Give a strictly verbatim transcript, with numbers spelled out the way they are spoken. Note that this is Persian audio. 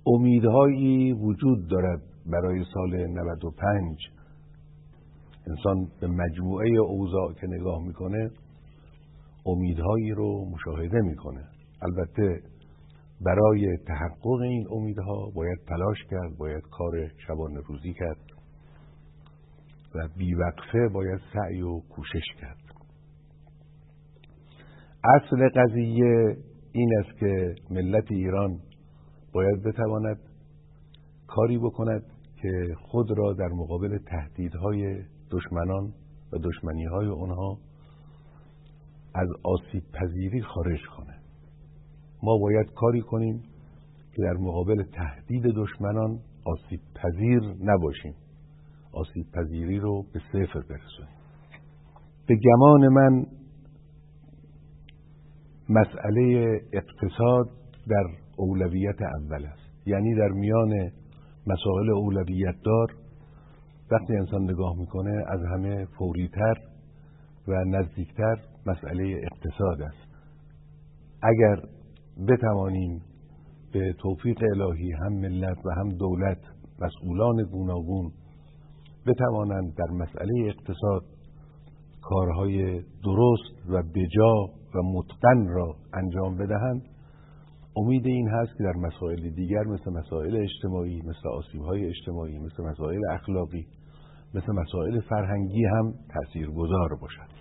امیدهایی وجود دارد برای سال نود و پنج. انسان به مجموعه اوضاع که نگاه میکنه امیدهایی رو مشاهده میکنه. البته برای تحقق این امیدها باید تلاش کرد، باید کار شبانه روزی کرد و بیوقفه باید سعی و کوشش کرد. اصل قضیه این است که ملت ایران باید بتواند کاری بکند که خود را در مقابل تهدیدهای دشمنان و دشمنیهای اونها از آسیب پذیری خارج کنه. ما باید کاری کنیم که در مقابل تهدید دشمنان آسیب پذیر نباشیم، آسیب پذیری رو به صفر برسونیم. به گمان من مسئله اقتصاد در اولویت اول است. یعنی در میان مسائل اولویت دار وقتی انسان نگاه میکنه از همه فوریتر و نزدیکتر مسئله اقتصاد است. اگر بتوانیم به توفیق الهی هم ملت و هم دولت، مسئولان گوناگون بتوانند در مسئله اقتصاد کارهای درست و بجا و متقن را انجام بدهند، امید این هست که در مسائل دیگر مثل مسائل اجتماعی، مثل آسیب‌های اجتماعی، مثل مسائل اخلاقی، مثل مسائل فرهنگی هم تأثیرگذار باشد.